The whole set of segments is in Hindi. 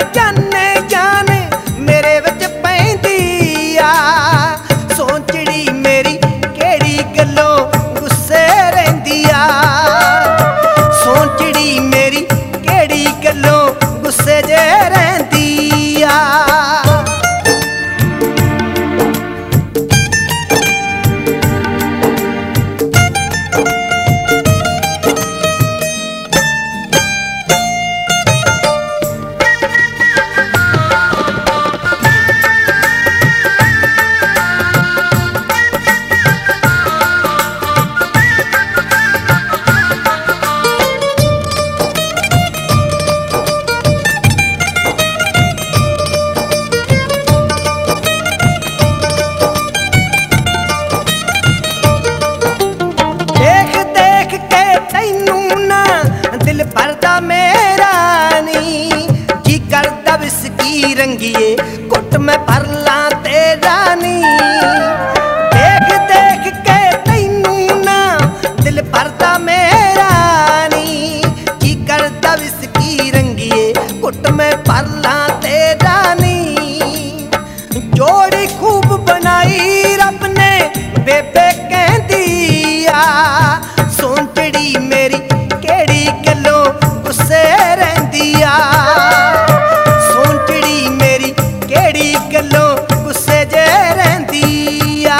जाने जान मेरे विच पैंदी आ। सोचड़ी मेरी केड़ी गल्लों गुस्से रहिंदी आ। सोचड़ी मेरी केड़ी गल्लों गुस्से जे रहिंदी आ। भरदा मेरा नी जी करदा विस्की रंगिए कुट में भर ला तेरा नी। देख देख के तैनू ना दिल भरदा मेरा नी जी करदा विस्की रंगिए कुट में भर ला तेरा नी। जोड़ी खूब बनाई रब ने बेबे कहंदी आ। सोचड़ी मेरी केड़ी गल्लों गुस्से रहिंदी आ। सोचड़ी मेरी केड़ी गल्लों गुस्से जे रहिंदी आ।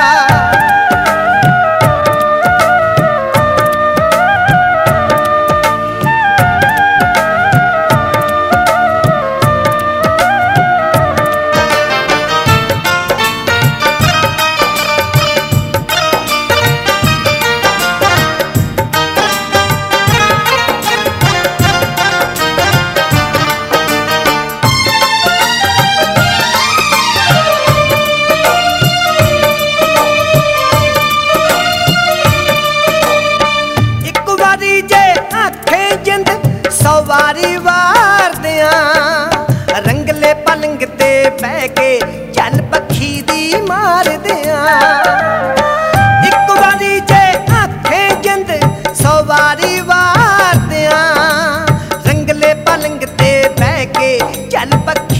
सवारी वार दियां रंगले पलंग ते बह के चल पखी दी मार दियां। इक वारी जे आखें जिंद सवारी वार दियां रंगले पलंग ते बह के चल पखी